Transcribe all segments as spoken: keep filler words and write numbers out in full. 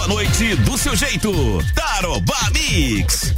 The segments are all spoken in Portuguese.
sua noite do seu jeito. Tarobá Mix.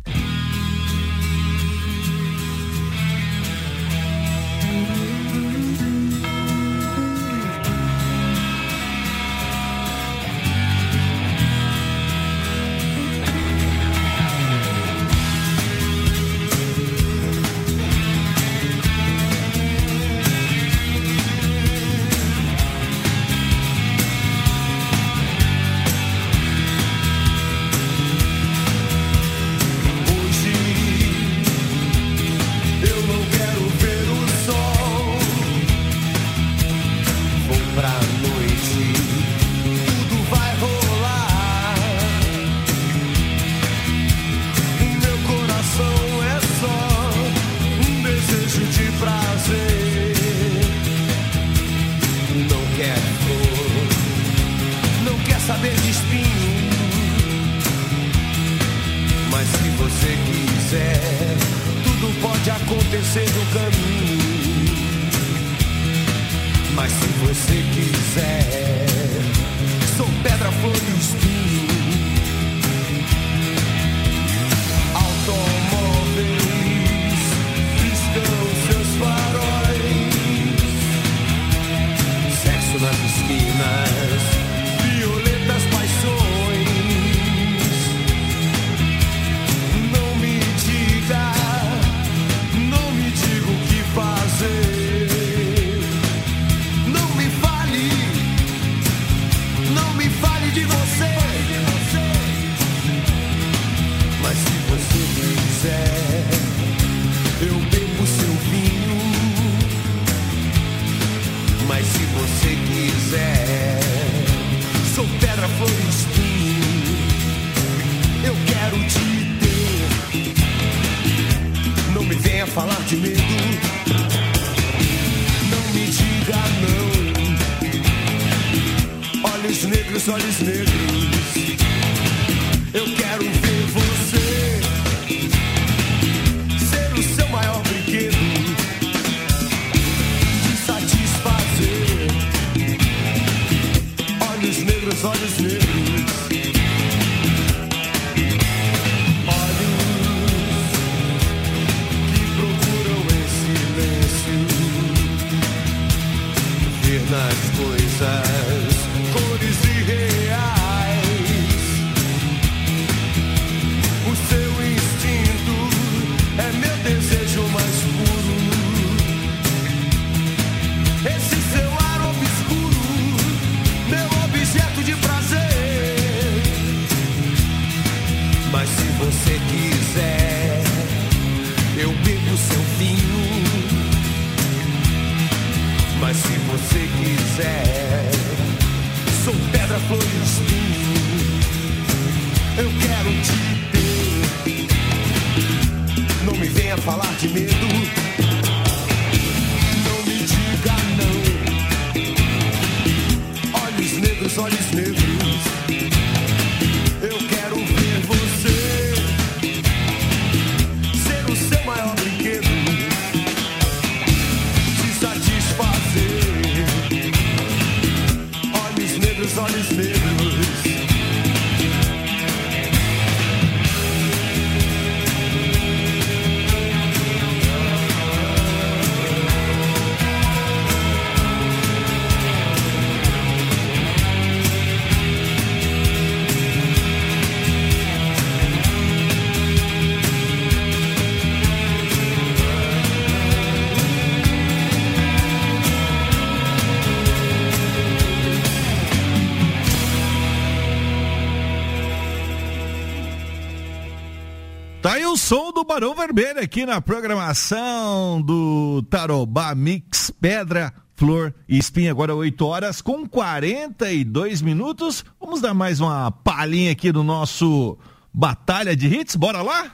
Som do Barão Vermelho aqui na programação do Tarobá Mix, Pedra, Flor e Espinha, agora oito horas com quarenta e dois minutos. Vamos dar mais uma palhinha aqui do nosso Batalha de Hits, bora lá?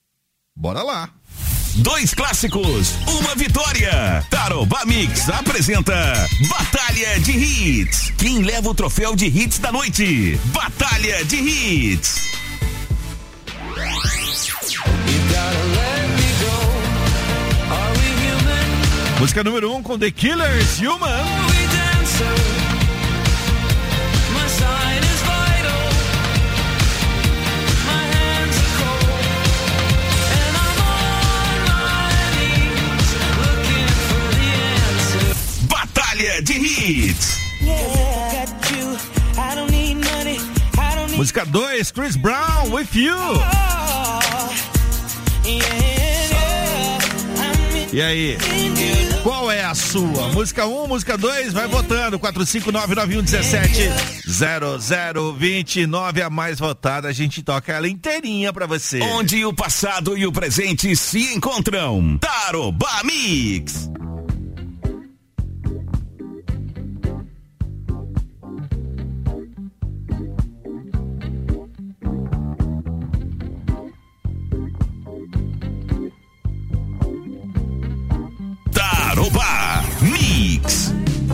Bora lá. Dois clássicos, uma vitória. Tarobá Mix apresenta Batalha de Hits. Quem leva o troféu de hits da noite? Batalha de Hits. Música número um com The Killers, Human. Música dois, Chris Brown, With You. E aí, qual é a sua? Música um, música dois, vai votando. quatro cinco nove nove um um sete zero zero dois nove, a mais votada. A gente toca ela inteirinha pra você. Onde o passado e o presente se encontram. Tarobá Mix. Tarobá Mix.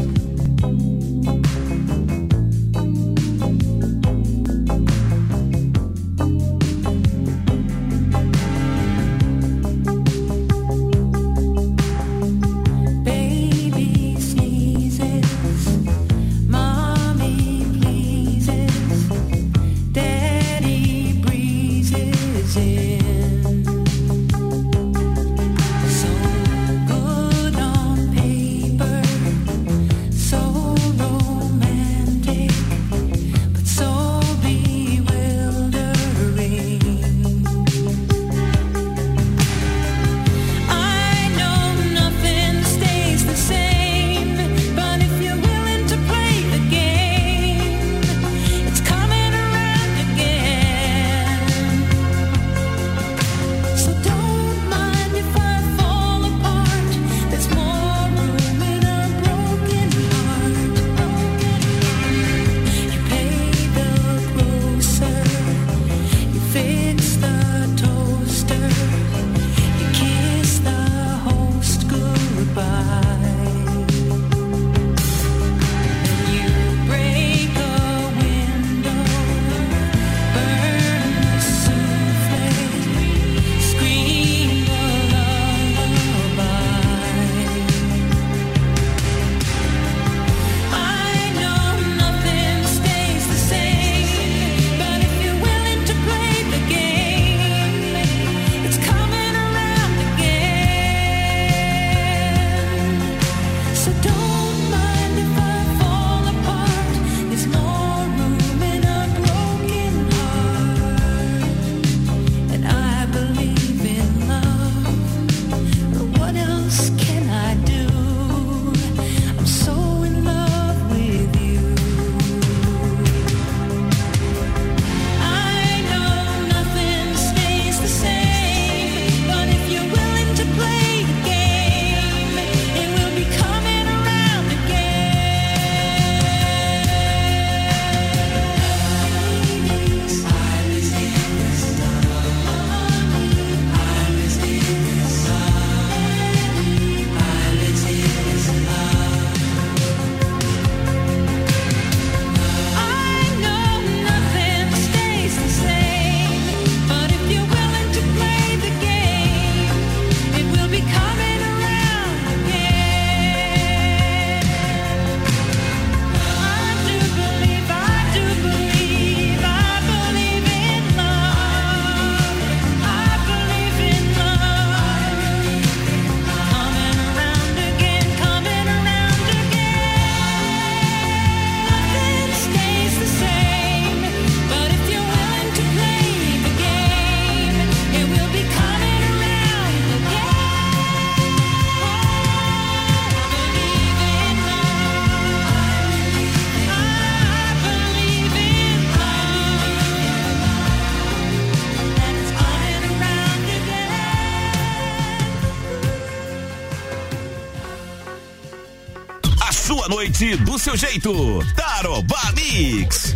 Noite do seu jeito. Tarobá Mix.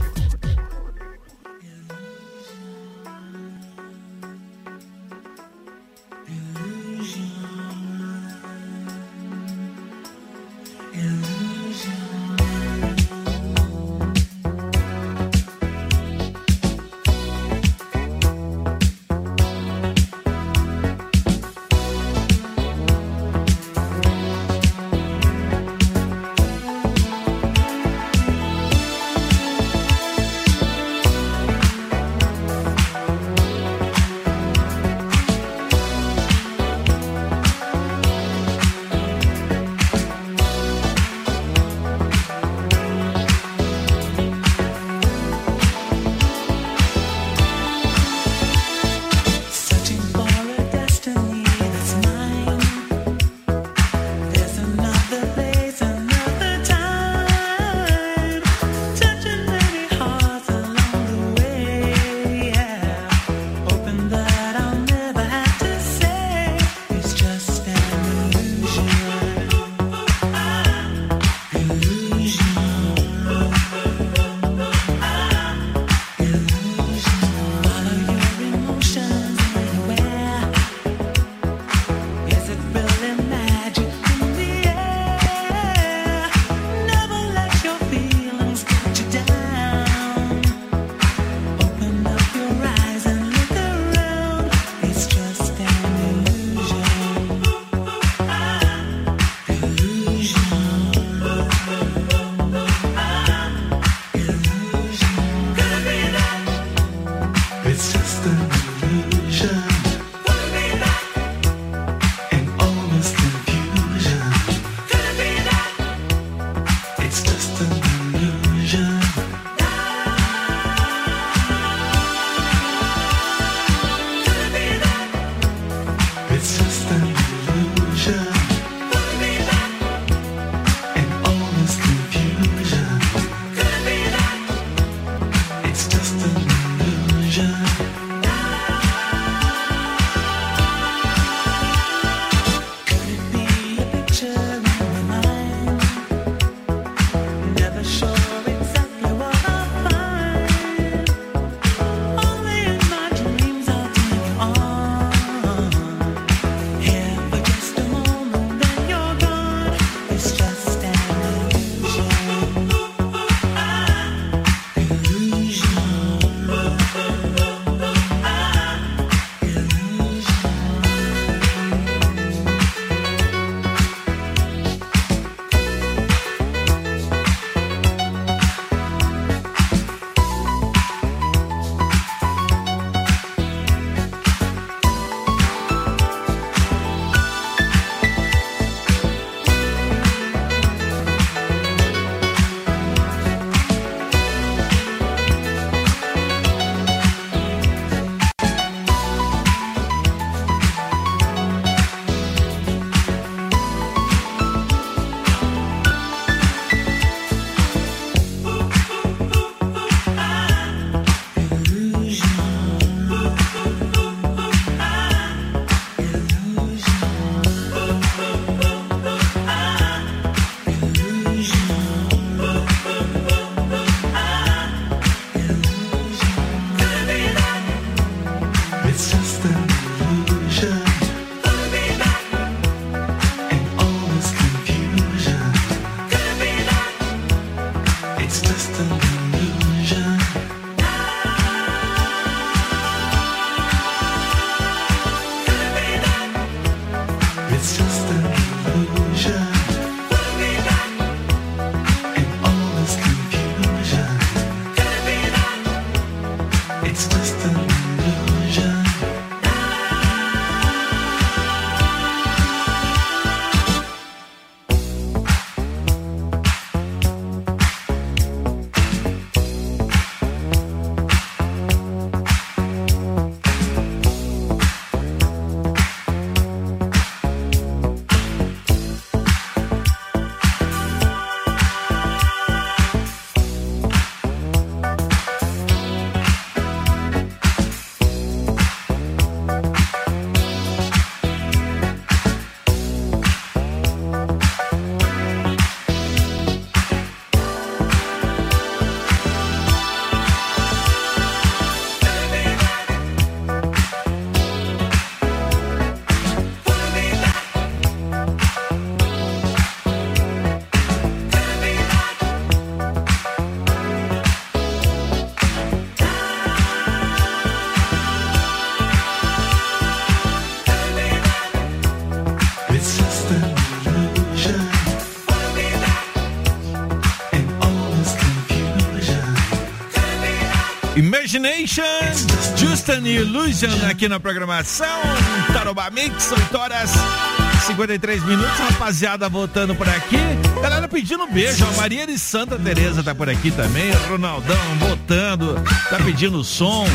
Imagination, Just an Illusion aqui na programação Tarobá Mix, oito horas e cinquenta e três minutos, rapaziada voltando por aqui, galera pedindo beijo, a Maria de Santa Teresa tá por aqui também, o Ronaldão votando, tá pedindo som,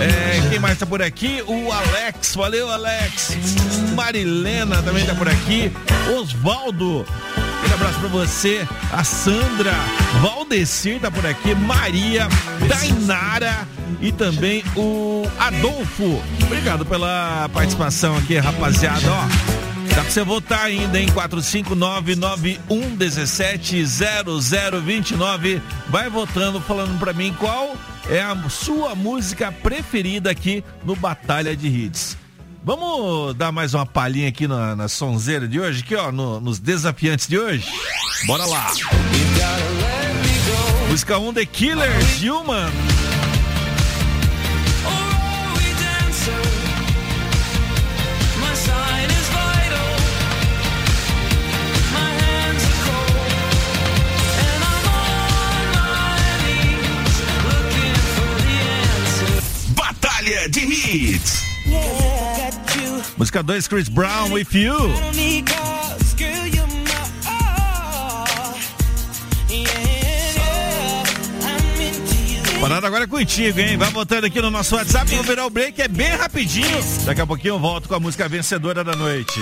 é, quem mais tá por aqui? O Alex, valeu Alex, Marilena também tá por aqui, Osvaldo, aquele abraço pra você, a Sandra, Valdecir tá por aqui, Maria, Dainara e também o Adolfo. Obrigado pela participação aqui, rapaziada, ó. Dá pra você votar ainda em quatro cinco nove nove um um sete zero zero dois nove. Vai votando, falando pra mim qual é a sua música preferida aqui no Batalha de Hits. Vamos dar mais uma palhinha aqui na, na sonzeira de hoje, aqui ó, no, nos desafiantes de hoje. Bora lá. Música um, The Killers, Human. Batalha de Hits. Música dois, Chris Brown, With You. Parado agora é contigo, hein? Vai voltando aqui no nosso WhatsApp, vou virar o break, é bem rapidinho. Daqui a pouquinho eu volto com a música vencedora da noite.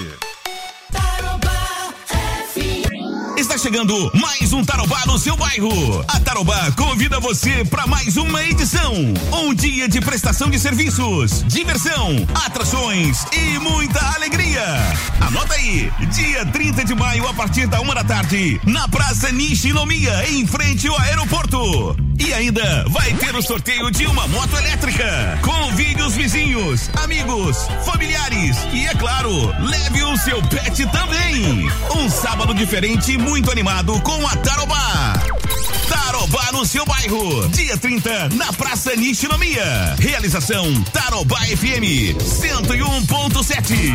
Está chegando mais um Tarobá no seu bairro. A Tarobá convida você para mais uma edição. Um dia de prestação de serviços, diversão, atrações e muita alegria. Anota aí, dia trinta de maio a partir da uma da tarde, na Praça Nishinomiya, em frente ao aeroporto. E ainda vai ter o sorteio de uma moto elétrica. Convide os vizinhos, amigos, familiares e, é claro, leve o seu pet também. Um sábado diferente e muito animado com a Tarobá. Tarobá no seu bairro, dia trinta, na Praça Nishinomiya. Realização Tarobá F M cento e um ponto sete.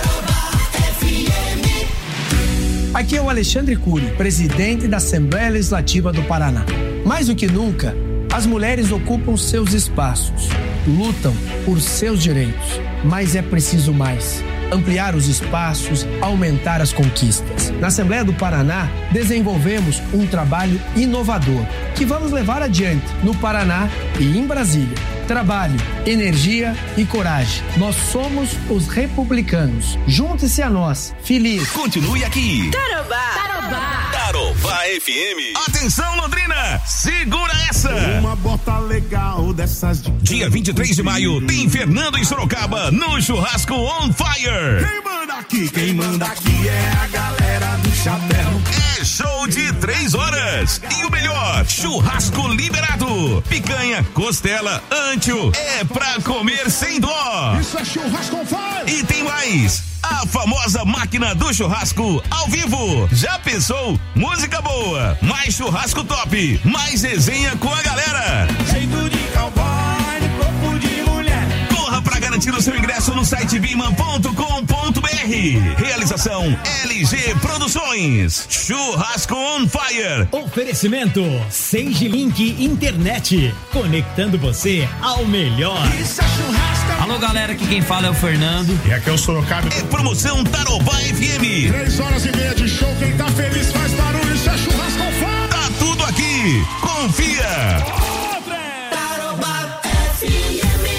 Aqui é o Alexandre Cury, presidente da Assembleia Legislativa do Paraná. Mais do que nunca, as mulheres ocupam seus espaços, lutam por seus direitos, mas é preciso mais. Ampliar os espaços, aumentar as conquistas. Na Assembleia do Paraná, desenvolvemos um trabalho inovador que vamos levar adiante no Paraná e em Brasília. Trabalho, energia e coragem. Nós somos os republicanos. Junte-se a nós. Feliz. Continue aqui. Tarobá. Tarobá. Tarobá F M. Atenção, Londrina. Segura essa. Uma bota legal dessas de... Dia vinte e três de maio tem Fernando em Sorocaba no Churrasco On Fire. Quem manda aqui, quem manda aqui é a galera do chapéu. É show de três horas. E o melhor, churrasco liberado. Picanha, costela, ancho. É pra comer sem dó. Isso é churrasco on fire. E tem mais. A famosa máquina do churrasco ao vivo. Já pensou? Música boa, mais churrasco top, mais resenha com a galera. Jeito de cowboy, corpo de mulher. Corra pra garantir o seu ingresso no site biman ponto com ponto br. Realização L G Produções. Churrasco on Fire. Oferecimento Sage Link Internet, conectando você ao melhor. Isso é churrasco. Alô, galera, aqui quem fala é o Fernando. E aqui é o Sorocaba. É promoção Tarobá F M. Três horas e meia de show, quem tá feliz faz barulho, isso é churrasco on fire. Tá tudo aqui. Confia. Tarobá F M.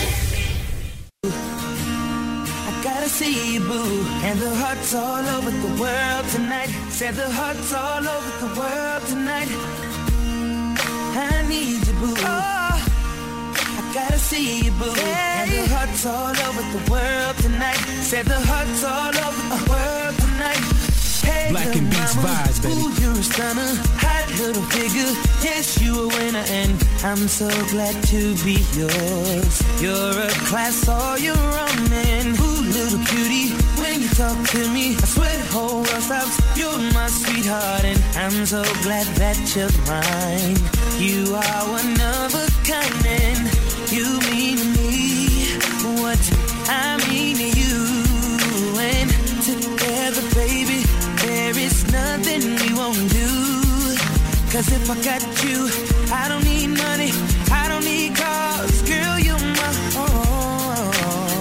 I gotta see you, boo. And the hearts all over the world tonight. Said the hearts all over the world tonight. I need you, boo. Oh, I gotta see you, boo. Hey. And the hearts all over the world tonight. Said the hearts all over the world tonight. Hey, Black and Beats vibes, baby. Ooh, you're a stunner, hot little figure. Yes, you a winner, and I'm so glad to be yours. You're a class all your own, and ooh, little cutie, when you talk to me, I swear the whole world stops. You're my sweetheart, and I'm so glad that you're mine. You are one of a kind, and you mean to me what I mean to you. And together, baby, there is nothing we won't do. Cause if I got you, I don't need money, I don't need cars. Girl, you're my all.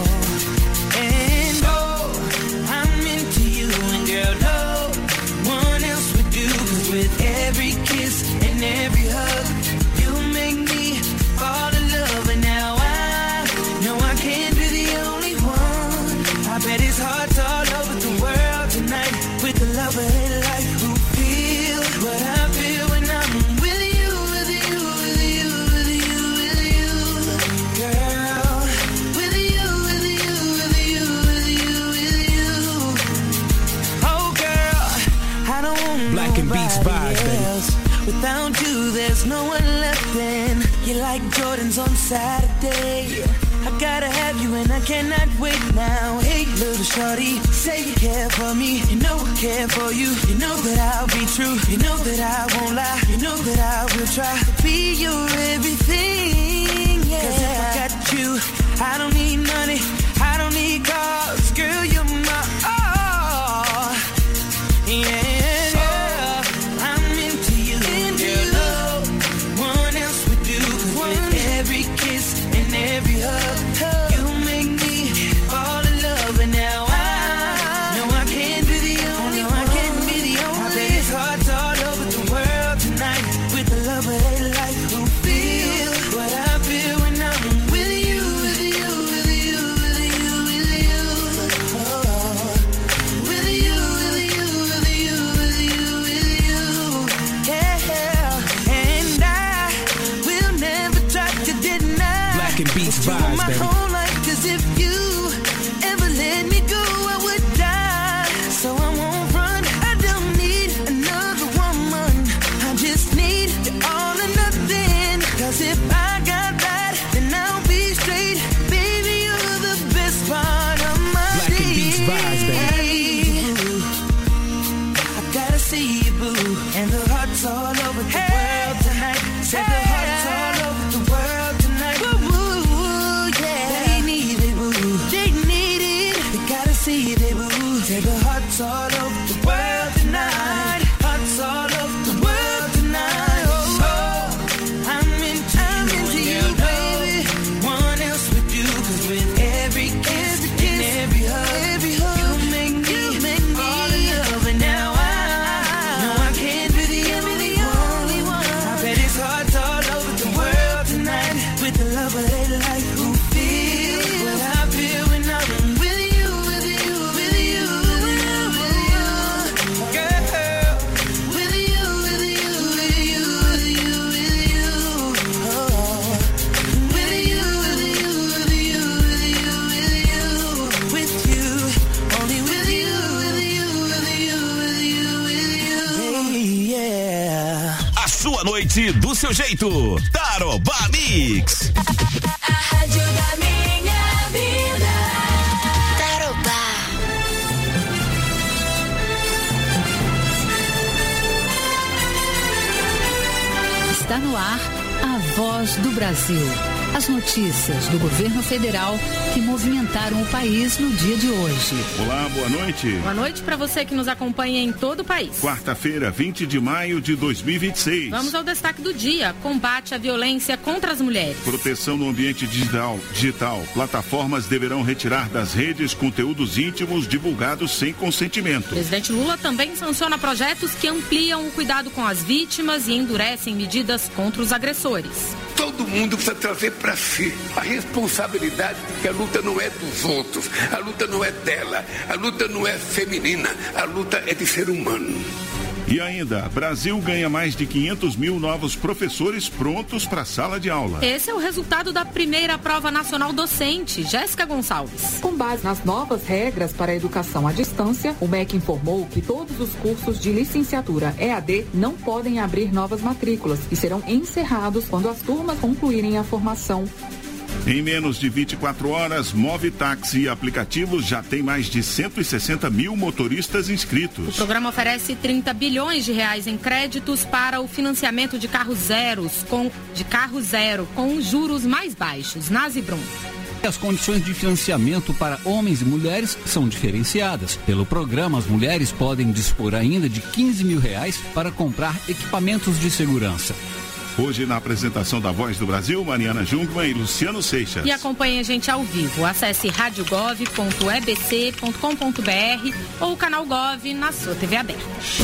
And oh, I'm into you. And girl, no one else would do. Cause with every kiss and every hug, you make me fall in love. And now I know I can't be the only one. I bet it's hard to all over the world tonight. With the love of life who feels what I feel when I'm with you, with you, with you, with you, with you, girl. With you, with you, with you, with you, with you. Oh, girl, I don't want Black and Beats vibes, baby. else. Without you, there's no one left in. You're like Jordans on Saturday. I gotta have you and I cannot wait now. Hey, little shorty, say you care for me. You know I care for you. You know that I'll be true. You know that I won't lie. You know that I will try to be your everything. Yeah. Cause if I got you, I don't need money. I don't need cars. Girl, you're my all. Yeah. Every kiss and every hug, you Black and Beats vibes, my baby. whole life, 'cause if you ever let me go, I would die. So I won't run, I don't need another woman. I just need you all or nothing. 'Cause if I got that, then I'll be straight. Baby, you're the best part of my Black and Beats vibes, baby. I gotta see you, boo. And the hearts all over the world tonight. Said the hearts all over the world tonight. Woo, woo, woo, yeah. They need it, boo. They need it. They gotta see it, boo. Said the hearts all over the world tonight. Hearts all over the world tonight. Oh, oh. I'm into, I'm into you, baby. One else with you, 'cause with every kiss and every hug, every hug, you make me, you make me fall in love. And now I know I can't be the only only one. I bet it's hearts all over the world tonight. With the love of their life, who feels what I feel when I'm with you, with you, with you, with you, with you, girl. With you, with you, with you, with you, with you, oh. With you, with you, with you, with you, with you, with you, only with you, with you, with you, with you, with you, yeah. A sua noite do seu jeito. Tarobá Mix. A rádio da minha vida. Tarobá. Está no ar a Voz do Brasil. As notícias do governo federal que movimentaram o país no dia de hoje. Olá, boa noite. Boa noite para você que nos acompanha em todo o país. Quarta-feira, vinte de maio de dois mil e vinte e seis. Vamos ao destaque do dia: combate à violência contra as mulheres. Proteção no ambiente digital. digital. Plataformas deverão retirar das redes conteúdos íntimos divulgados sem consentimento. O presidente Lula também sanciona projetos que ampliam o cuidado com as vítimas e endurecem medidas contra os agressores. Todo mundo precisa trazer para si a responsabilidade de que a luta não é dos outros, a luta não é dela, a luta não é feminina, a luta é de ser humano. E ainda, Brasil ganha mais de quinhentos mil novos professores prontos para a sala de aula. Esse é o resultado da primeira prova nacional docente. Jéssica Gonçalves. Com base nas novas regras para a educação à distância, o M E C informou que todos os cursos de licenciatura E A D não podem abrir novas matrículas e serão encerrados quando as turmas concluírem a formação. Em menos de vinte e quatro horas, Movitaxi e aplicativos já tem mais de cento e sessenta mil motoristas inscritos. O programa oferece trinta bilhões de reais em créditos para o financiamento de carros zeros, com, de carro zero, com juros mais baixos. Nazibrum. As condições de financiamento para homens e mulheres são diferenciadas. Pelo programa, as mulheres podem dispor ainda de quinze mil reais para comprar equipamentos de segurança. Hoje, na apresentação da Voz do Brasil, Mariana Jungmann e Luciano Seixas. E acompanhe a gente ao vivo. Acesse radiogov ponto e b c ponto com ponto b r ou o canal Gov na sua T V aberta.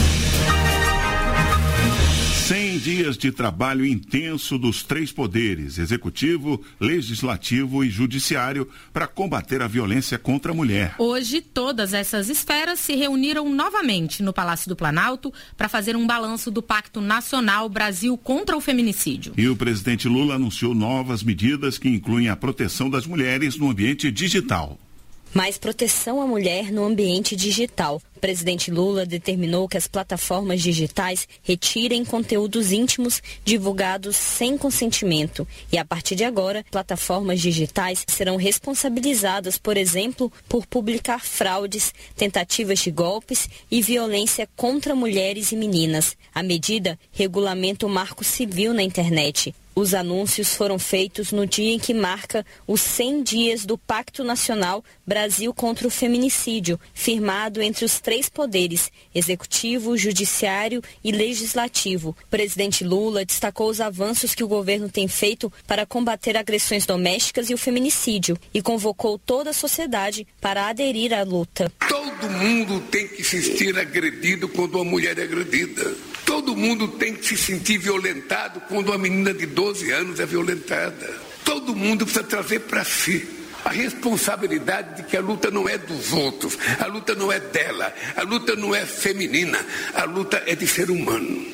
cem dias de trabalho intenso dos três poderes, executivo, legislativo e judiciário, para combater a violência contra a mulher. Hoje, todas essas esferas se reuniram novamente no Palácio do Planalto para fazer um balanço do Pacto Nacional Brasil contra o Feminicídio. E o presidente Lula anunciou novas medidas que incluem a proteção das mulheres no ambiente digital. Mais proteção à mulher no ambiente digital. O presidente Lula determinou que as plataformas digitais retirem conteúdos íntimos divulgados sem consentimento. E a partir de agora, plataformas digitais serão responsabilizadas, por exemplo, por publicar fraudes, tentativas de golpes e violência contra mulheres e meninas. A medida regulamenta o marco civil na internet. Os anúncios foram feitos no dia em que marca os cem dias do Pacto Nacional Brasil contra o Feminicídio, firmado entre os três poderes, executivo, judiciário e legislativo. O presidente Lula destacou os avanços que o governo tem feito para combater agressões domésticas e o feminicídio e convocou toda a sociedade para aderir à luta. Todo mundo tem que se sentir agredido quando uma mulher é agredida. Todo mundo tem que se sentir violentado quando uma menina de doze anos é violentada. Todo mundo precisa trazer para si a responsabilidade de que a luta não é dos outros, a luta não é dela, a luta não é feminina, a luta é de ser humano.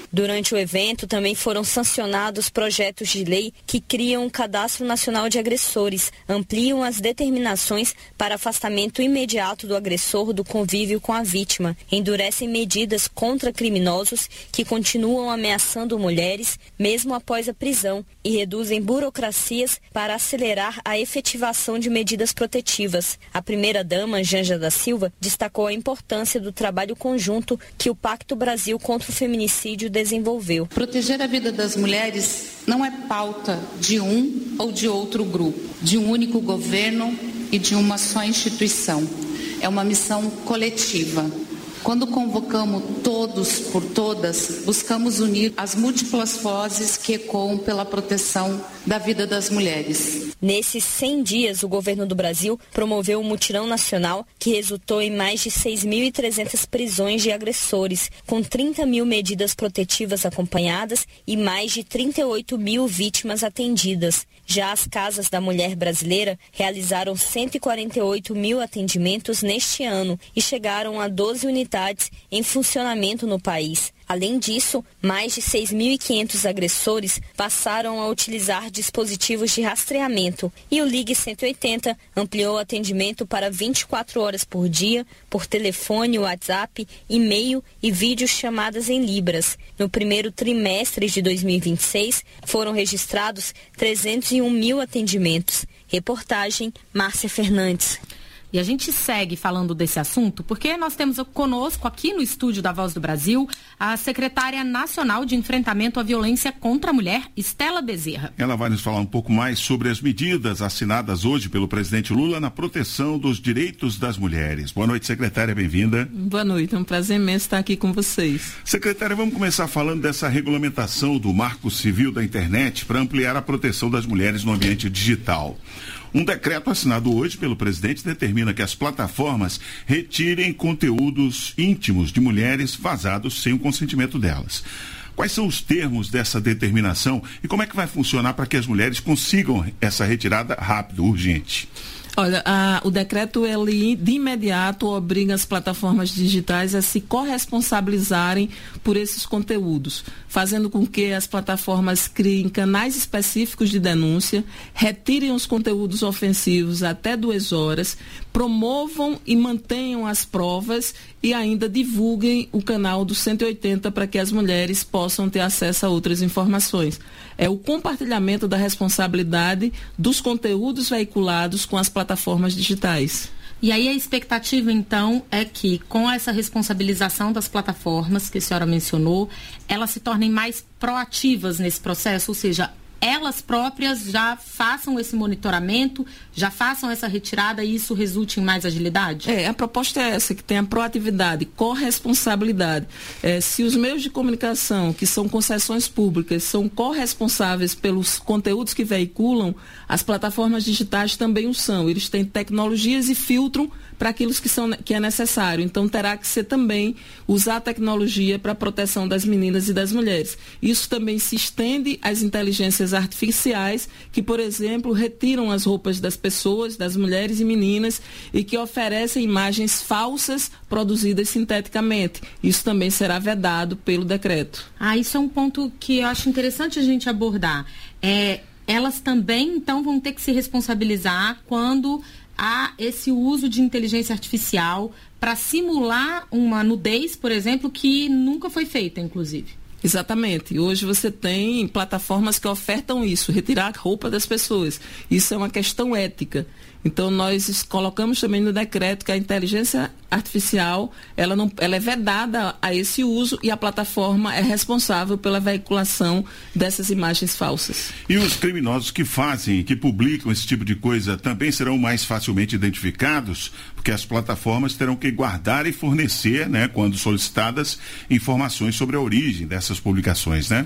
Durante o evento, também foram sancionados projetos de lei que criam um cadastro nacional de agressores, ampliam as determinações para afastamento imediato do agressor do convívio com a vítima, endurecem medidas contra criminosos que continuam ameaçando mulheres, mesmo após a prisão, e reduzem burocracias para acelerar a efetivação de medidas protetivas. A primeira-dama, Janja da Silva, destacou a importância do trabalho conjunto que o Pacto Brasil contra o Feminicídio desenvolveu. Proteger a vida das mulheres não é pauta de um ou de outro grupo, de um único governo e de uma só instituição. É uma missão coletiva. Quando convocamos todos por todas, buscamos unir as múltiplas vozes que ecoam pela proteção da vida das mulheres. Nesses cem dias, o governo do Brasil promoveu um mutirão nacional que resultou em mais de seis mil e trezentas prisões de agressores, com trinta mil medidas protetivas acompanhadas e mais de trinta e oito mil vítimas atendidas. Já as Casas da Mulher Brasileira realizaram cento e quarenta e oito mil atendimentos neste ano e chegaram a doze unidades em funcionamento no país. Além disso, mais de seis mil e quinhentos agressores passaram a utilizar dispositivos de rastreamento e o Ligue cento e oitenta ampliou o atendimento para vinte e quatro horas por dia por telefone, WhatsApp, e-mail e videochamadas em libras. No primeiro trimestre de dois mil e vinte e seis, foram registrados trezentos e um mil atendimentos. Reportagem, Márcia Fernandes. E a gente segue falando desse assunto porque nós temos conosco aqui no estúdio da Voz do Brasil a secretária nacional de enfrentamento à violência contra a mulher, Estela Bezerra. Ela vai nos falar um pouco mais sobre as medidas assinadas hoje pelo presidente Lula na proteção dos direitos das mulheres. Boa noite, secretária, bem-vinda. Boa noite, é um prazer imenso estar aqui com vocês. Secretária, vamos começar falando dessa regulamentação do Marco Civil da Internet para ampliar a proteção das mulheres no ambiente digital. Um decreto assinado hoje pelo presidente determina que as plataformas retirem conteúdos íntimos de mulheres vazados sem o consentimento delas. Quais são os termos dessa determinação e como é que vai funcionar para que as mulheres consigam essa retirada rápido, urgente? Olha, a, o decreto, ele de imediato obriga as plataformas digitais a se corresponsabilizarem por esses conteúdos, fazendo com que as plataformas criem canais específicos de denúncia, retirem os conteúdos ofensivos até duas horas, promovam e mantenham as provas e ainda divulguem o canal do cento e oitenta para que as mulheres possam ter acesso a outras informações. É o compartilhamento da responsabilidade dos conteúdos veiculados com as plataformas digitais. E aí a expectativa, então, é que com essa responsabilização das plataformas que a senhora mencionou, elas se tornem mais proativas nesse processo, ou seja, elas próprias já façam esse monitoramento, já façam essa retirada e isso resulte em mais agilidade? É, a proposta é essa, que tenha proatividade, corresponsabilidade. É, se os meios de comunicação, que são concessões públicas, são corresponsáveis pelos conteúdos que veiculam, as plataformas digitais também o são. Eles têm tecnologias e filtram para aquilo que, são, que é necessário. Então, terá que ser também usar a tecnologia para a proteção das meninas e das mulheres. Isso também se estende às inteligências artificiais, que, por exemplo, retiram as roupas das pessoas, das mulheres e meninas, e que oferecem imagens falsas produzidas sinteticamente. Isso também será vedado pelo decreto. Ah, isso é um ponto que eu acho interessante a gente abordar. É, elas também, então, vão ter que se responsabilizar quando há esse uso de inteligência artificial para simular uma nudez, por exemplo, que nunca foi feita, inclusive. Exatamente. Hoje você tem plataformas que ofertam isso, retirar a roupa das pessoas. Isso é uma questão ética. Então, nós colocamos também no decreto que a inteligência artificial, ela, não, ela é vedada a esse uso e a plataforma é responsável pela veiculação dessas imagens falsas. E os criminosos que fazem, que publicam esse tipo de coisa também serão mais facilmente identificados, porque as plataformas terão que guardar e fornecer, né, quando solicitadas, informações sobre a origem dessas publicações, né?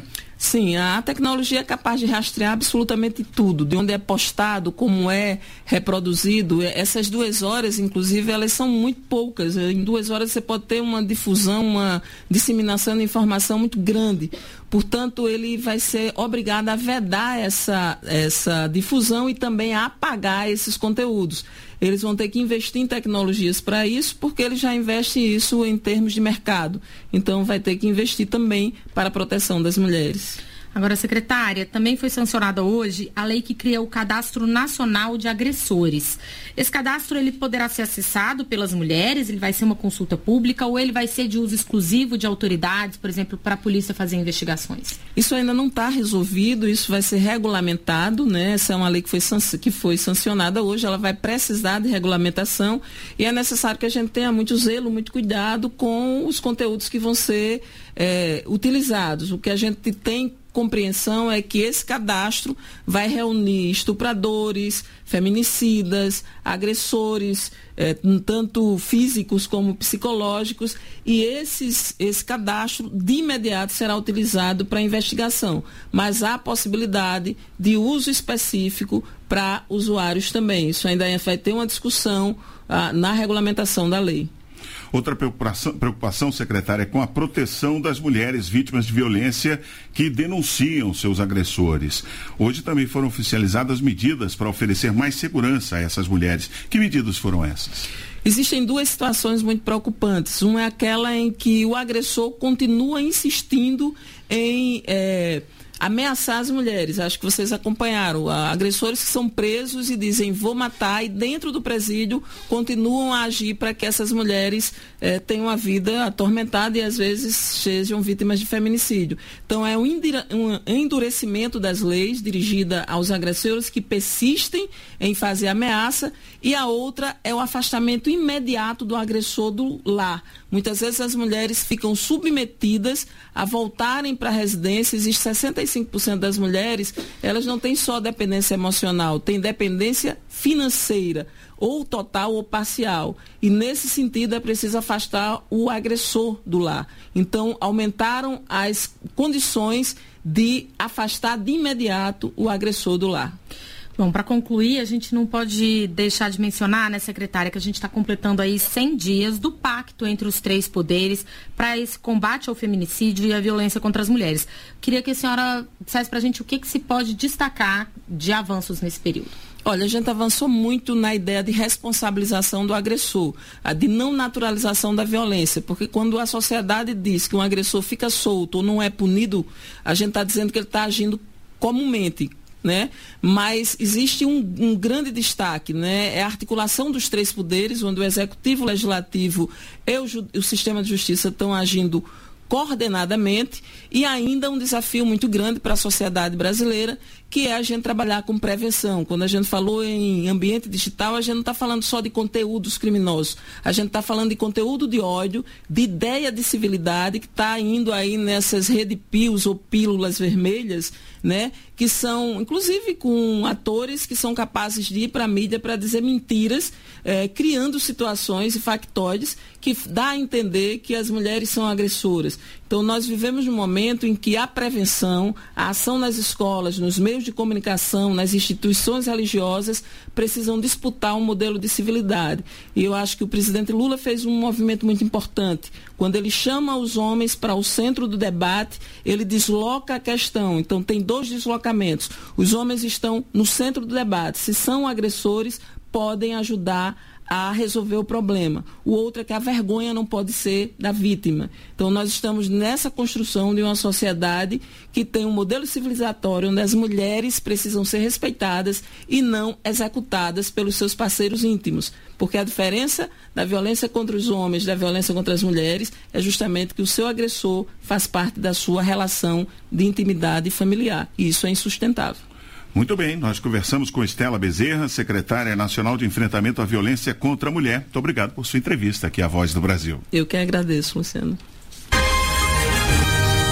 Sim, a tecnologia é capaz de rastrear absolutamente tudo, de onde é postado, como é reproduzido. Essas duas horas, inclusive, elas são muito poucas. Em duas horas você pode ter uma difusão, uma disseminação de informação muito grande. Portanto, ele vai ser obrigado a vedar essa, essa difusão e também a apagar esses conteúdos. Eles vão ter que investir em tecnologias para isso, porque eles já investem isso em termos de mercado. Então, vai ter que investir também para a proteção das mulheres. Agora, secretária, também foi sancionada hoje a lei que cria o Cadastro Nacional de Agressores. Esse cadastro ele poderá ser acessado pelas mulheres, ele vai ser uma consulta pública ou ele vai ser de uso exclusivo de autoridades, por exemplo, para a polícia fazer investigações? Isso ainda não está resolvido, isso vai ser regulamentado, né? Essa é uma lei que foi, que foi sancionada hoje, ela vai precisar de regulamentação e é necessário que a gente tenha muito zelo, muito cuidado com os conteúdos que vão ser é, utilizados. O que a gente tem compreensão é que esse cadastro vai reunir estupradores, feminicidas, agressores, eh, tanto físicos como psicológicos, e esses, esse cadastro de imediato será utilizado para investigação, mas há possibilidade de uso específico para usuários também. Isso ainda vai ter uma discussão ah, na regulamentação da lei. Outra preocupação, preocupação, secretária, é com a proteção das mulheres vítimas de violência que denunciam seus agressores. Hoje também foram oficializadas medidas para oferecer mais segurança a essas mulheres. Que medidas foram essas? Existem duas situações muito preocupantes. Uma é aquela em que o agressor continua insistindo em é, ameaçar as mulheres. Acho que vocês acompanharam. Agressores que são presos e dizem vou matar, e dentro do presídio continuam a agir para que essas mulheres eh, tenham a vida atormentada e às vezes sejam vítimas de feminicídio. Então é um, um endurecimento das leis dirigida aos agressores que persistem em fazer ameaça, e a outra é o afastamento imediato do agressor do lar. Muitas vezes as mulheres ficam submetidas a voltarem para residências, e sessenta e cinco por cento das mulheres, elas não têm só dependência emocional, têm dependência financeira, ou total ou parcial. E nesse sentido é preciso afastar o agressor do lar. Então, aumentaram as condições de afastar de imediato o agressor do lar. Bom, para concluir, a gente não pode deixar de mencionar, né, secretária, que a gente está completando aí cem dias do pacto entre os três poderes para esse combate ao feminicídio e à violência contra as mulheres. Queria que a senhora dissesse para a gente o que, que se pode destacar de avanços nesse período. Olha, a gente avançou muito na ideia de responsabilização do agressor, de não naturalização da violência, porque quando a sociedade diz que um agressor fica solto ou não é punido, a gente está dizendo que ele está agindo comumente, né? Mas existe um, um grande destaque, né? É a articulação dos três poderes, onde o Executivo, o Legislativo e o, o Sistema de Justiça estão agindo coordenadamente, e ainda um desafio muito grande para a sociedade brasileira, que é a gente trabalhar com prevenção. Quando a gente falou em ambiente digital, a gente não está falando só de conteúdos criminosos, a gente está falando de conteúdo de ódio, de ideia de civilidade, que está indo aí nessas red pills ou pílulas vermelhas, né? Que são, inclusive com atores que são capazes de ir para a mídia para dizer mentiras, eh, criando situações e factoides que dá a entender que as mulheres são agressoras. Então, nós vivemos num momento em que a prevenção, a ação nas escolas, nos meios de comunicação, nas instituições religiosas, precisam disputar um modelo de civilidade. E eu acho que o presidente Lula fez um movimento muito importante. Quando ele chama os homens para o centro do debate, ele desloca a questão. Então, tem dois deslocamentos. Os homens estão no centro do debate. Se são agressores, podem ajudar a resolver o problema. O outro é que a vergonha não pode ser da vítima. Então, nós estamos nessa construção de uma sociedade que tem um modelo civilizatório onde as mulheres precisam ser respeitadas e não executadas pelos seus parceiros íntimos. Porque a diferença da violência contra os homens, da violência contra as mulheres, é justamente que o seu agressor faz parte da sua relação de intimidade familiar. E isso é insustentável. Muito bem, nós conversamos com Estela Bezerra, secretária nacional de enfrentamento à violência contra a mulher. Muito obrigado por sua entrevista aqui à Voz do Brasil. Eu que agradeço, Luciano.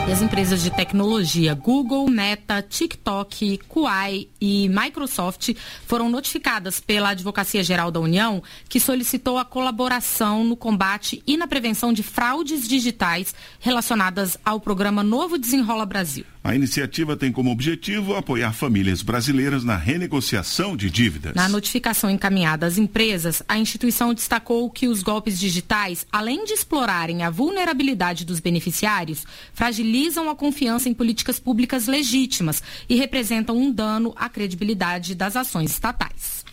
E as empresas de tecnologia Google, Meta, TikTok, Kuai e Microsoft foram notificadas pela Advocacia Geral da União, que solicitou a colaboração no combate e na prevenção de fraudes digitais relacionadas ao programa Novo Desenrola Brasil. A iniciativa tem como objetivo apoiar famílias brasileiras na renegociação de dívidas. Na notificação encaminhada às empresas, a instituição destacou que os golpes digitais, além de explorarem a vulnerabilidade dos beneficiários, fragilizam a confiança em políticas públicas legítimas e representam um dano à credibilidade das ações estatais.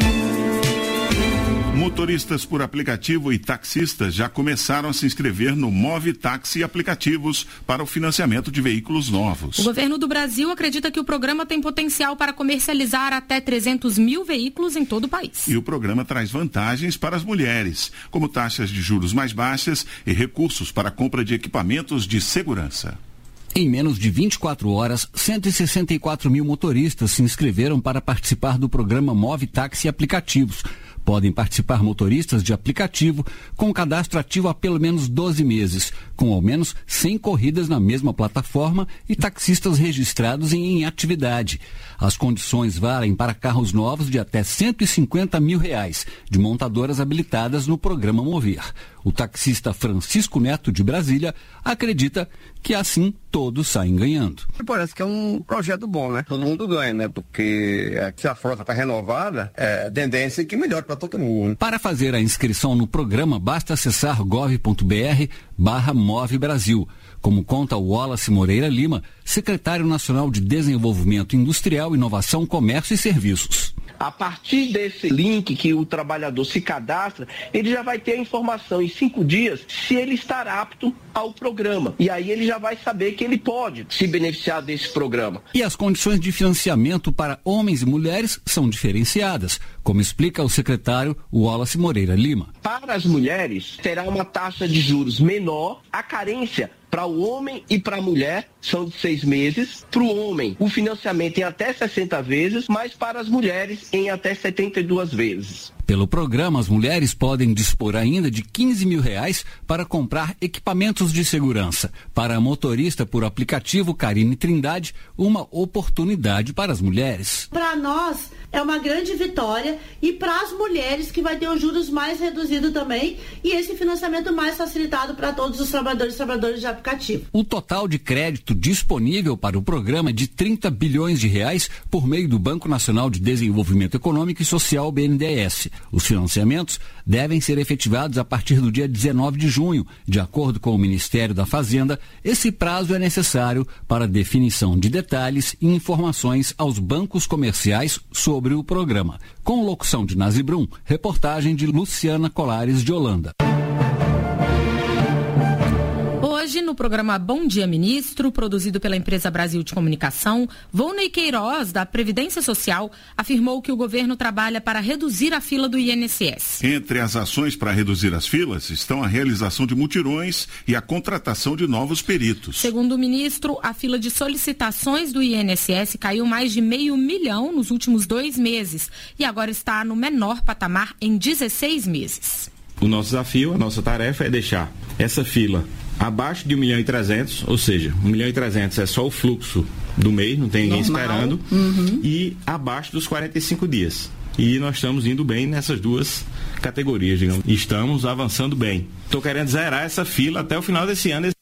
Motoristas por aplicativo e taxistas já começaram a se inscrever no Move Táxi Aplicativos para o financiamento de veículos novos. O governo do Brasil acredita que o programa tem potencial para comercializar até trezentos mil veículos em todo o país. E o programa traz vantagens para as mulheres, como taxas de juros mais baixas e recursos para a compra de equipamentos de segurança. Em menos de vinte e quatro horas, cento e sessenta e quatro mil motoristas se inscreveram para participar do programa Move Táxi Aplicativos. Podem participar motoristas de aplicativo com cadastro ativo há pelo menos doze meses, com ao menos cem corridas na mesma plataforma e taxistas registrados em atividade. As condições valem para carros novos de até cento e cinquenta mil reais, de montadoras habilitadas no programa Mover. O taxista Francisco Neto, de Brasília, acredita que assim todos saem ganhando. Parece que é um projeto bom, né? Todo mundo ganha, né? Porque se a frota está renovada, é tendência que melhore para todo mundo. Para fazer a inscrição no programa, basta acessar gov.br barra Move Brasil. Como conta o Wallace Moreira Lima, secretário nacional de Desenvolvimento Industrial, Inovação, Comércio e Serviços. A partir desse link que o trabalhador se cadastra, ele já vai ter a informação em cinco dias se ele estar apto ao programa. E aí ele já vai saber que ele pode se beneficiar desse programa. E as condições de financiamento para homens e mulheres são diferenciadas, como explica o secretário Wallace Moreira Lima. Para as mulheres, terá uma taxa de juros menor, a carência para o homem e para a mulher são de seis meses. Para o homem, o financiamento em até sessenta vezes, mas para as mulheres em até setenta e duas vezes. Pelo programa, as mulheres podem dispor ainda de quinze mil reais para comprar equipamentos de segurança. Para a motorista por aplicativo Karine Trindade, uma oportunidade para as mulheres. Para nós é uma grande vitória e para as mulheres que vai ter os juros mais reduzidos também e esse financiamento mais facilitado para todos os trabalhadores e trabalhadoras de aplicativo. O total de crédito disponível para o programa é de trinta bilhões de reais por meio do Banco Nacional de Desenvolvimento Econômico e Social, B N D E S. Os financiamentos devem ser efetivados a partir do dia dezenove de junho. De acordo com o Ministério da Fazenda, esse prazo é necessário para definição de detalhes e informações aos bancos comerciais sobre o programa. Com locução de Nazi Brum, reportagem de Luciana Colares de Holanda. Hoje, no programa Bom Dia Ministro, produzido pela empresa Brasil de Comunicação, Volney Queiroz, da Previdência Social, afirmou que o governo trabalha para reduzir a fila do I N S S. Entre as ações para reduzir as filas estão a realização de mutirões e a contratação de novos peritos. Segundo o ministro, a fila de solicitações do I N S S caiu mais de meio milhão nos últimos dois meses e agora está no menor patamar em dezesseis meses. O nosso desafio, a nossa tarefa é deixar essa fila abaixo de um milhão e trezentos, ou seja, um milhão e trezentos é só o fluxo do mês, não tem ninguém Normal. esperando, uhum. e abaixo dos quarenta e cinco dias. E nós estamos indo bem nessas duas categorias, digamos. Estamos avançando bem. Estou querendo zerar essa fila até o final desse ano.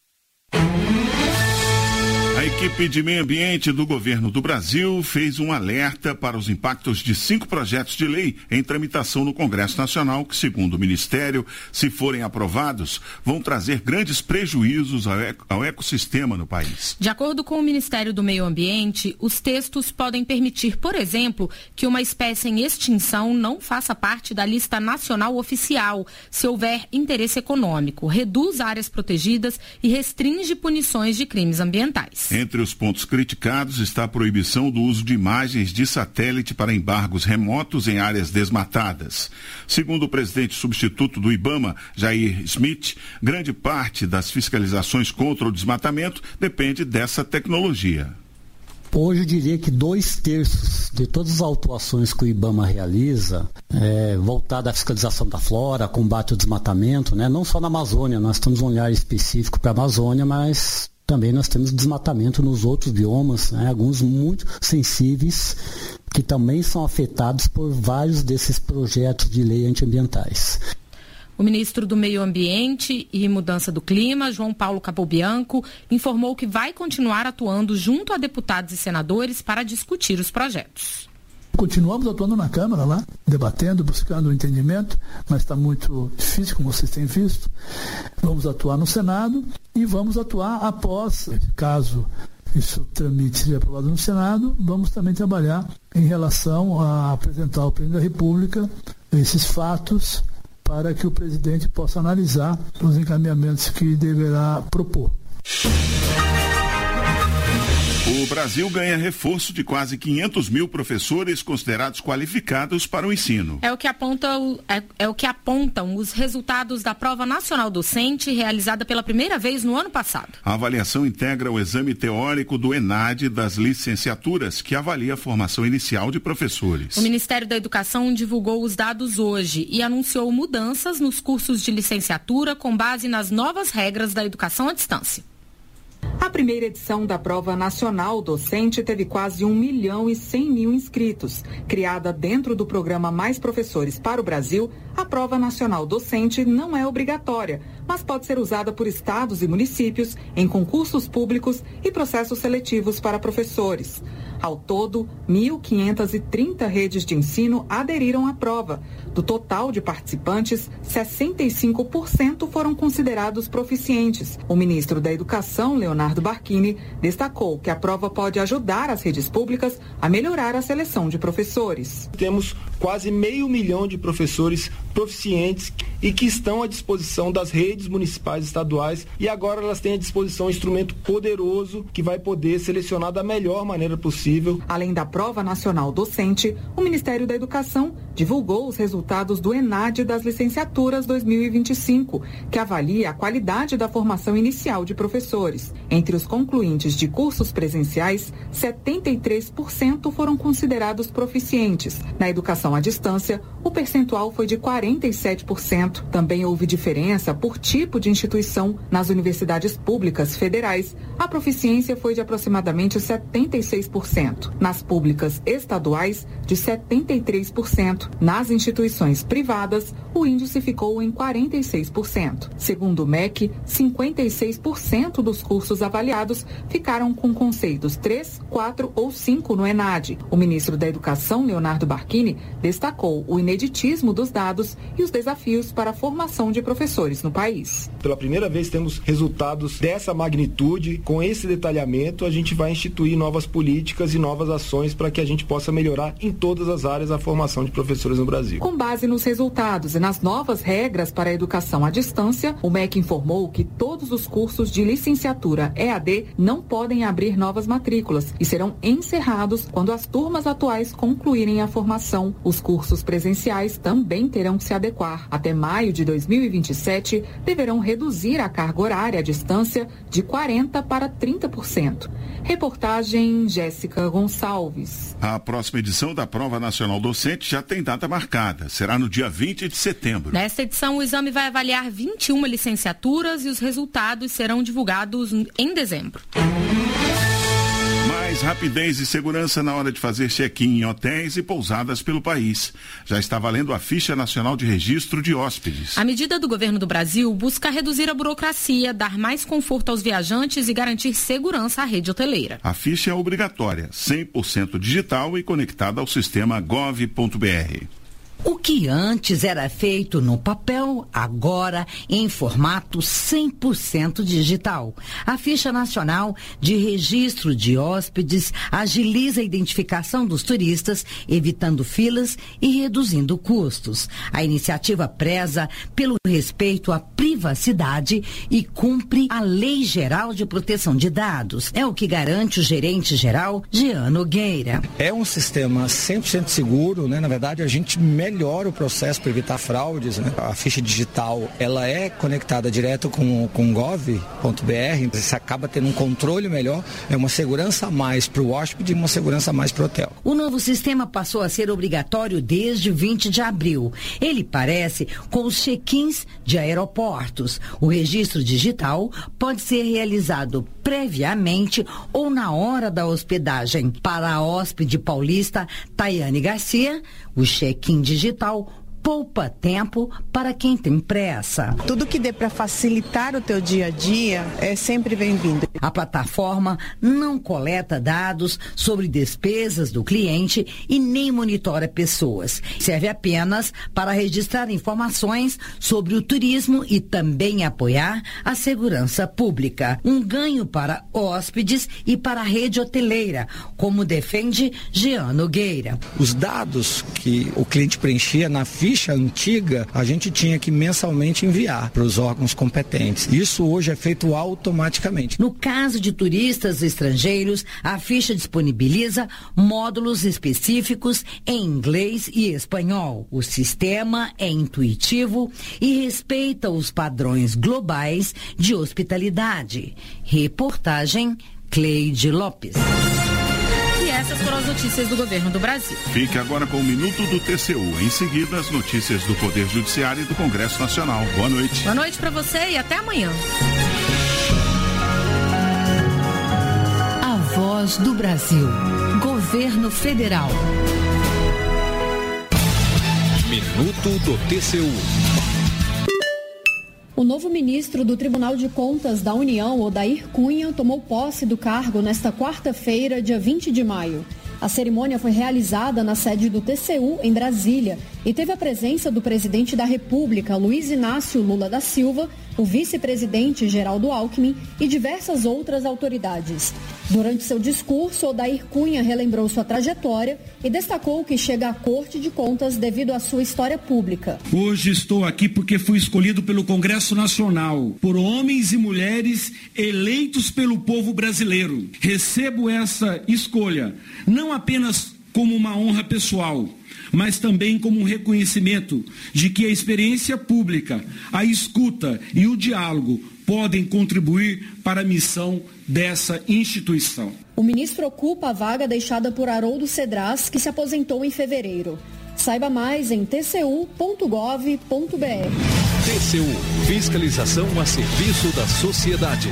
A equipe de meio ambiente do governo do Brasil fez um alerta para os impactos de cinco projetos de lei em tramitação no Congresso Nacional que, segundo o Ministério, se forem aprovados, vão trazer grandes prejuízos ao, eco, ao ecossistema no país. De acordo com o Ministério do Meio Ambiente, os textos podem permitir, por exemplo, que uma espécie em extinção não faça parte da lista nacional oficial, se houver interesse econômico, reduz áreas protegidas e restringe punições de crimes ambientais. Entre os pontos criticados está a proibição do uso de imagens de satélite para embargos remotos em áreas desmatadas. Segundo o presidente substituto do IBAMA, Jair Smith, grande parte das fiscalizações contra o desmatamento depende dessa tecnologia. Hoje eu diria que dois terços de todas as autuações que o IBAMA realiza, é, voltada à fiscalização da flora, combate ao desmatamento, né, não só na Amazônia, nós temos um olhar específico para a Amazônia, mas Também nós temos desmatamento nos outros biomas, né, alguns muito sensíveis, que também são afetados por vários desses projetos de lei antiambientais. O ministro do Meio Ambiente e Mudança do Clima, João Paulo Capobianco, informou que vai continuar atuando junto a deputados e senadores para discutir os projetos. Continuamos atuando na Câmara lá, debatendo, buscando o entendimento, mas está muito difícil, como vocês têm visto. Vamos atuar no Senado e vamos atuar após, caso isso tramite seja aprovado no Senado, vamos também trabalhar em relação a apresentar ao presidente da República esses fatos para que o presidente possa analisar os encaminhamentos que deverá propor. O Brasil ganha reforço de quase quinhentos mil professores considerados qualificados para o ensino. É o que aponta, é, é o que apontam os resultados da Prova Nacional Docente, realizada pela primeira vez no ano passado. A avaliação integra o exame teórico do ENAD das licenciaturas, que avalia a formação inicial de professores. O Ministério da Educação divulgou os dados hoje e anunciou mudanças nos cursos de licenciatura com base nas novas regras da educação à distância. A primeira edição da Prova Nacional Docente teve quase um milhão e cem mil inscritos. Criada dentro do programa Mais Professores para o Brasil, a Prova Nacional Docente não é obrigatória, mas pode ser usada por estados e municípios em concursos públicos e processos seletivos para professores. Ao todo, mil quinhentas e trinta redes de ensino aderiram à prova. Do total de participantes, sessenta e cinco por cento foram considerados proficientes. O ministro da Educação, Leonardo Barquini, destacou que a prova pode ajudar as redes públicas a melhorar a seleção de professores. Temos quase meio milhão de professores proficientes e que estão à disposição das redes municipais e estaduais, e agora elas têm à disposição um instrumento poderoso que vai poder selecionar da melhor maneira possível. Além da Prova Nacional Docente, o Ministério da Educação divulgou os resultados do ENAD das licenciaturas dois mil e vinte e cinco, que avalia a qualidade da formação inicial de professores. Entre os concluintes de cursos presenciais, setenta e três por cento foram considerados proficientes. Na educação à distância, o percentual foi de quarenta e sete por cento. Também houve diferença por tipo de instituição. Nas universidades públicas federais, a proficiência foi de aproximadamente setenta e seis por cento. Nas públicas estaduais, de setenta e três por cento. Nas instituições privadas, o índice ficou em quarenta e seis por cento. Segundo o M E C, cinquenta e seis por cento dos cursos avaliados ficaram com conceitos três, quatro ou cinco no ENAD. O ministro da Educação, Leonardo Barquini, destacou o ineditismo dos dados e os desafios para a formação de professores no país. Pela primeira vez temos resultados dessa magnitude. Com esse detalhamento, a gente vai instituir novas políticas e novas ações para que a gente possa melhorar em todas as áreas a formação de professores no Brasil. Com base nos resultados e nas novas regras para a educação à distância, o M E C informou que todos os cursos de licenciatura E A D não podem abrir novas matrículas e serão encerrados quando as turmas atuais concluírem a formação. Os cursos presenciais também terão que se adequar. Até maio de dois mil e vinte e sete, deverão reduzir a carga horária à distância de quarenta para trinta por cento. Reportagem Jéssica Gonçalves. A próxima edição da Prova Nacional Docente já tem data marcada. Será no dia vinte de setembro. Nesta edição, o exame vai avaliar vinte e uma licenciaturas e os resultados serão divulgados em dezembro. Mais rapidez e segurança na hora de fazer check-in em hotéis e pousadas pelo país. Já está valendo a Ficha Nacional de Registro de Hóspedes. A medida do governo do Brasil busca reduzir a burocracia, dar mais conforto aos viajantes e garantir segurança à rede hoteleira. A ficha é obrigatória, cem por cento digital e conectada ao sistema gov ponto br. O que antes era feito no papel, agora em formato cem por cento digital. A Ficha Nacional de Registro de Hóspedes agiliza a identificação dos turistas, evitando filas e reduzindo custos. A iniciativa preza pelo respeito à privacidade e cumpre a Lei Geral de Proteção de Dados. É o que garante o gerente-geral, Jean Nogueira. É um sistema cem por cento seguro, né? Na verdade, a gente melhora o processo para evitar fraudes, né? A ficha digital, ela é conectada direto com com gov ponto br, você acaba tendo um controle melhor, é uma segurança a mais para o hóspede e uma segurança a mais para o hotel. O novo sistema passou a ser obrigatório desde vinte de abril. Ele parece com os check-ins de aeroportos. O registro digital pode ser realizado previamente ou na hora da hospedagem. Para a hóspede paulista Tayane Garcia, o check-in digital poupa tempo para quem tem pressa. Tudo que dê para facilitar o teu dia a dia é sempre bem-vindo. A plataforma não coleta dados sobre despesas do cliente e nem monitora pessoas. Serve apenas para registrar informações sobre o turismo e também apoiar a segurança pública. Um ganho para hóspedes e para a rede hoteleira, como defende Jean Nogueira. Os dados que o cliente preenchia na ficha antiga, a gente tinha que mensalmente enviar para os órgãos competentes. Isso hoje é feito automaticamente. No caso de turistas estrangeiros, a ficha disponibiliza módulos específicos em inglês e espanhol. O sistema é intuitivo e respeita os padrões globais de hospitalidade. Reportagem Cleide Lopes. E essas foram as notícias do governo do Brasil. Fique agora com o Minuto do T C U. Em seguida, as notícias do Poder Judiciário e do Congresso Nacional. Boa noite. Boa noite para você e até amanhã. A Voz do Brasil. Governo Federal. Minuto do T C U. O novo ministro do Tribunal de Contas da União, Odair Cunha, tomou posse do cargo nesta quarta-feira, dia vinte de maio. A cerimônia foi realizada na sede do T C U, em Brasília, e teve a presença do presidente da República, Luiz Inácio Lula da Silva, o vice-presidente Geraldo Alckmin e diversas outras autoridades. Durante seu discurso, Odair Cunha relembrou sua trajetória e destacou que chega à Corte de Contas devido à sua história pública. Hoje estou aqui porque fui escolhido pelo Congresso Nacional, por homens e mulheres eleitos pelo povo brasileiro. Recebo essa escolha não apenas como uma honra pessoal, mas também como um reconhecimento de que a experiência pública, a escuta e o diálogo podem contribuir para a missão dessa instituição. O ministro ocupa a vaga deixada por Haroldo Cedras, que se aposentou em fevereiro. Saiba mais em t c u ponto gov ponto b r. T C U, fiscalização a serviço da sociedade.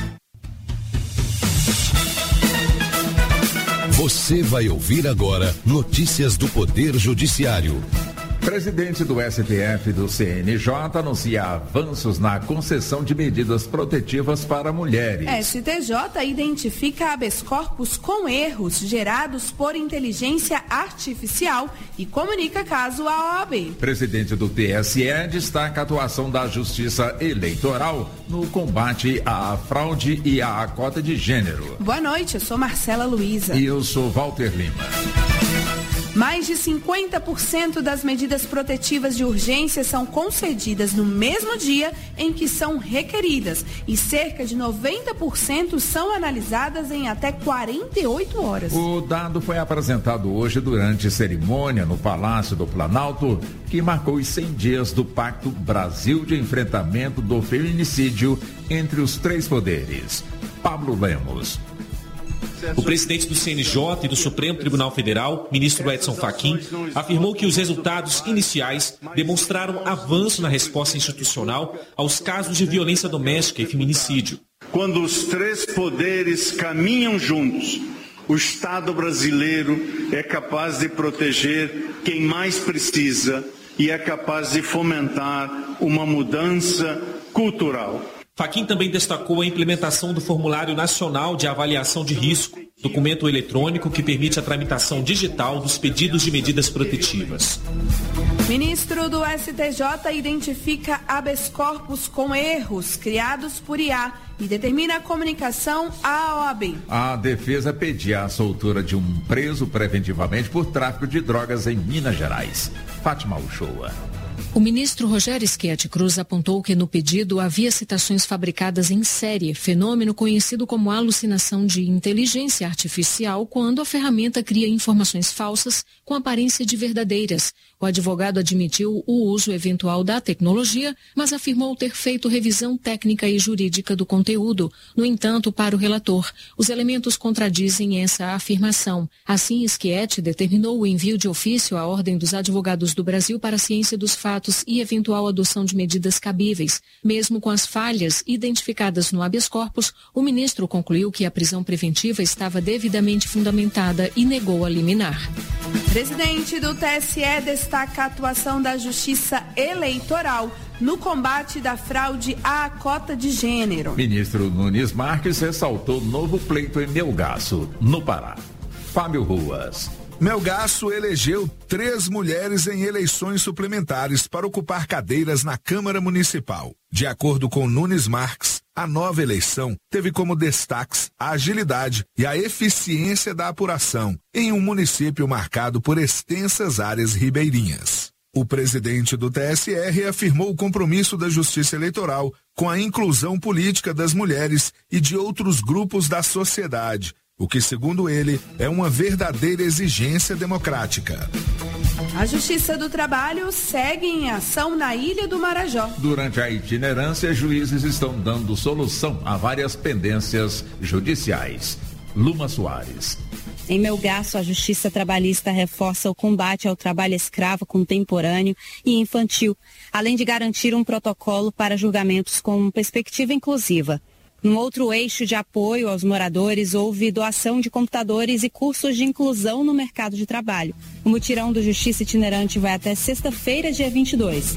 Você vai ouvir agora notícias do Poder Judiciário. Presidente do S T F e do C N J anuncia avanços na concessão de medidas protetivas para mulheres. S T J identifica habeas corpus com erros gerados por inteligência artificial e comunica caso à O A B. Presidente do T S E destaca a atuação da Justiça Eleitoral no combate à fraude e à cota de gênero. Boa noite, eu sou Marcela Luiza. E eu sou Walter Lima. Mais de cinquenta por cento das medidas protetivas de urgência são concedidas no mesmo dia em que são requeridas e cerca de noventa por cento são analisadas em até quarenta e oito horas. O dado foi apresentado hoje durante cerimônia no Palácio do Planalto, que marcou os cem dias do Pacto Brasil de Enfrentamento do Feminicídio entre os três poderes. Pablo Lemos. O presidente do C N J e do Supremo Tribunal Federal, ministro Edson Fachin, afirmou que os resultados iniciais demonstraram avanço na resposta institucional aos casos de violência doméstica e feminicídio. Quando os três poderes caminham juntos, o Estado brasileiro é capaz de proteger quem mais precisa e é capaz de fomentar uma mudança cultural. Fachin também destacou a implementação do Formulário Nacional de Avaliação de Risco, documento eletrônico que permite a tramitação digital dos pedidos de medidas protetivas. Ministro do S T J identifica habeas corpus com erros criados por I A e determina a comunicação à O A B. A defesa pedia a soltura de um preso preventivamente por tráfico de drogas em Minas Gerais. Fátima Uchoa. O ministro Rogério Schietti Cruz apontou que no pedido havia citações fabricadas em série, fenômeno conhecido como alucinação de inteligência artificial, quando a ferramenta cria informações falsas com aparência de verdadeiras. O advogado admitiu o uso eventual da tecnologia, mas afirmou ter feito revisão técnica e jurídica do conteúdo. No entanto, para o relator, os elementos contradizem essa afirmação. Assim, Schietti determinou o envio de ofício à Ordem dos Advogados do Brasil para a Ciência dos Fatos fatos e eventual adoção de medidas cabíveis. Mesmo com as falhas identificadas no habeas corpus, o ministro concluiu que a prisão preventiva estava devidamente fundamentada e negou a liminar. Presidente do T S E destaca a atuação da Justiça Eleitoral no combate da fraude à cota de gênero. Ministro Nunes Marques ressaltou novo pleito em Melgaço, no Pará. Fábio Ruas. Melgaço elegeu três mulheres em eleições suplementares para ocupar cadeiras na Câmara Municipal. De acordo com Nunes Marques, a nova eleição teve como destaques a agilidade e a eficiência da apuração em um município marcado por extensas áreas ribeirinhas. O presidente do T S E reafirmou o compromisso da Justiça Eleitoral com a inclusão política das mulheres e de outros grupos da sociedade, o que, segundo ele, é uma verdadeira exigência democrática. A Justiça do Trabalho segue em ação na Ilha do Marajó. Durante a itinerância, juízes estão dando solução a várias pendências judiciais. Luma Soares. Em Melgaço, a Justiça Trabalhista reforça o combate ao trabalho escravo contemporâneo e infantil, além de garantir um protocolo para julgamentos com perspectiva inclusiva. Num outro eixo de apoio aos moradores, houve doação de computadores e cursos de inclusão no mercado de trabalho. O mutirão do Justiça Itinerante vai até sexta-feira, dia vinte e dois.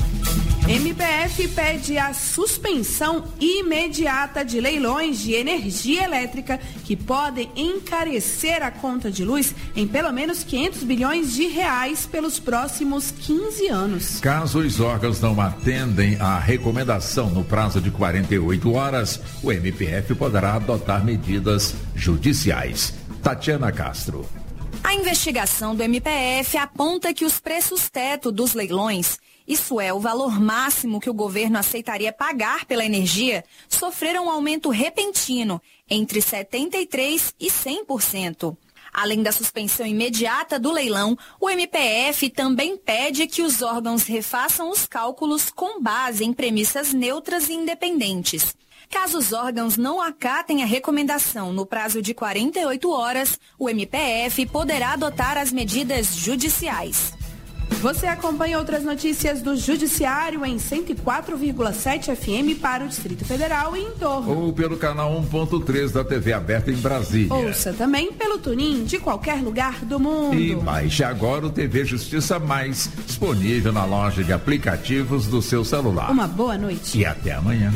M P F pede a suspensão imediata de leilões de energia elétrica que podem encarecer a conta de luz em pelo menos quinhentos bilhões de reais pelos próximos quinze anos. Caso os órgãos não atendem à recomendação no prazo de quarenta e oito horas, o M P F poderá adotar medidas judiciais. Tatiana Castro. A investigação do M P F aponta que os preços teto dos leilões, isso é, o valor máximo que o governo aceitaria pagar pela energia, sofreram um aumento repentino, entre setenta e três por cento e cem por cento. Além da suspensão imediata do leilão, o M P F também pede que os órgãos refaçam os cálculos com base em premissas neutras e independentes. Caso os órgãos não acatem a recomendação no prazo de quarenta e oito horas, o M P F poderá adotar as medidas judiciais. Você acompanha outras notícias do Judiciário em cento e quatro vírgula sete F M para o Distrito Federal e em torno. Ou pelo canal um ponto três da T V aberta em Brasília. Ouça também pelo TuneIn de qualquer lugar do mundo. E baixe agora o T V Justiça Mais, disponível na loja de aplicativos do seu celular. Uma boa noite. E até amanhã.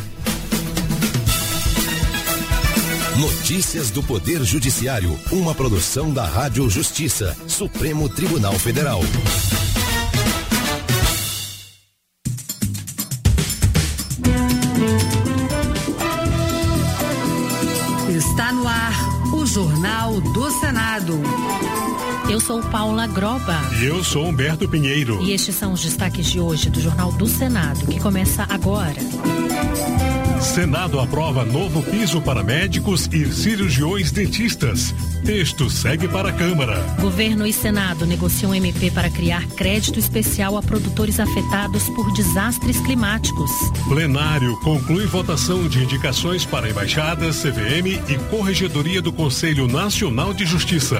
Notícias do Poder Judiciário, uma produção da Rádio Justiça, Supremo Tribunal Federal. Está no ar o Jornal do Senado. Eu sou Paula Groba. E eu sou Humberto Pinheiro. E estes são os destaques de hoje do Jornal do Senado, que começa agora. Senado aprova novo piso para médicos e cirurgiões dentistas. Texto segue para a Câmara. Governo e Senado negociam M P para criar crédito especial a produtores afetados por desastres climáticos. Plenário conclui votação de indicações para embaixadas, C V M e Corregedoria do Conselho Nacional de Justiça.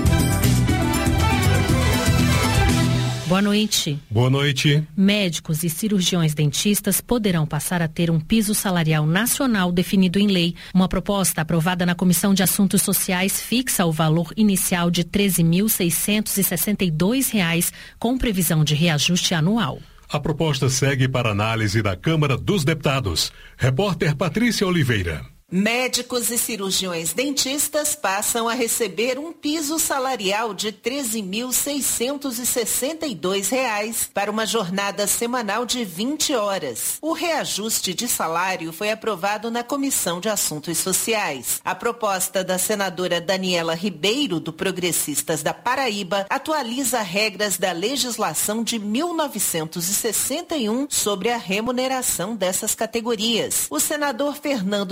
Boa noite. Boa noite. Médicos e cirurgiões dentistas poderão passar a ter um piso salarial nacional definido em lei. Uma proposta aprovada na Comissão de Assuntos Sociais fixa o valor inicial de treze mil seiscentos e sessenta e dois reais, com previsão de reajuste anual. A proposta segue para análise da Câmara dos Deputados. Repórter Patrícia Oliveira. Médicos e cirurgiões dentistas passam a receber um piso salarial de treze mil seiscentos e sessenta e dois reais para uma jornada semanal de vinte horas. O reajuste de salário foi aprovado na Comissão de Assuntos Sociais. A proposta da senadora Daniela Ribeiro, do Progressistas da Paraíba, atualiza regras da legislação de mil novecentos e sessenta e um sobre a remuneração dessas categorias. O senador Fernando Dueire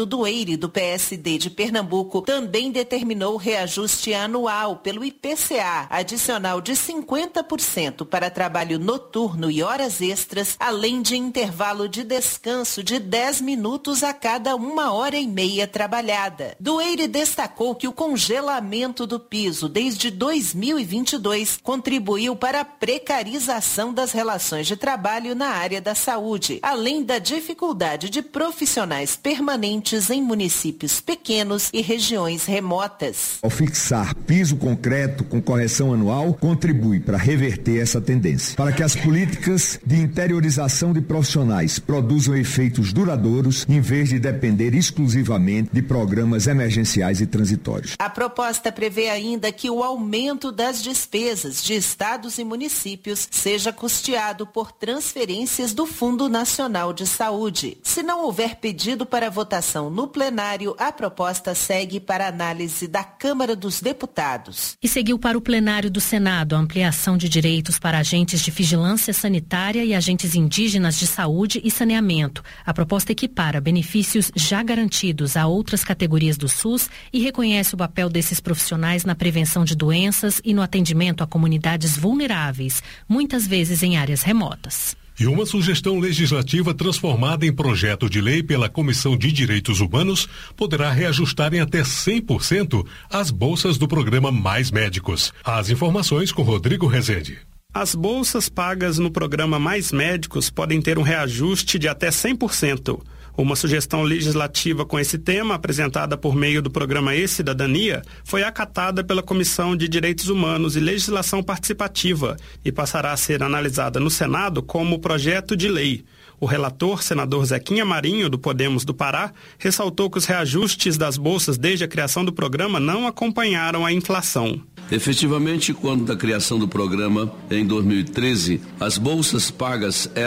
Freire, do P S D de Pernambuco, também determinou reajuste anual pelo I P C A, adicional de cinquenta por cento para trabalho noturno e horas extras, além de intervalo de descanso de dez minutos a cada uma hora e meia trabalhada. Dueire destacou que o congelamento do piso desde dois mil e vinte e dois contribuiu para a precarização das relações de trabalho na área da saúde, além da dificuldade de profissionais permanentes em municípios pequenos e regiões remotas. Ao fixar piso concreto com correção anual, contribui para reverter essa tendência, para que as políticas de interiorização de profissionais produzam efeitos duradouros, em vez de depender exclusivamente de programas emergenciais e transitórios. A proposta prevê ainda que o aumento das despesas de estados e municípios seja custeado por transferências do Fundo Nacional de Saúde. Se não houver pedido para votação no plenário, a proposta segue para análise da Câmara dos Deputados. E seguiu para o plenário do Senado a ampliação de direitos para agentes de vigilância sanitária e agentes indígenas de saúde e saneamento. A proposta equipara benefícios já garantidos a outras categorias do SUS e reconhece o papel desses profissionais na prevenção de doenças e no atendimento a comunidades vulneráveis, muitas vezes em áreas remotas. E uma sugestão legislativa transformada em projeto de lei pela Comissão de Direitos Humanos poderá reajustar em até cem por cento as bolsas do programa Mais Médicos. As informações com Rodrigo Rezende. As bolsas pagas no programa Mais Médicos podem ter um reajuste de até cem por cento. Uma sugestão legislativa com esse tema, apresentada por meio do programa E-Cidadania, foi acatada pela Comissão de Direitos Humanos e Legislação Participativa e passará a ser analisada no Senado como projeto de lei. O relator, senador Zequinha Marinho, do Podemos do Pará, ressaltou que os reajustes das bolsas desde a criação do programa não acompanharam a inflação. Efetivamente, quando da criação do programa, em dois mil e treze, as bolsas pagas eram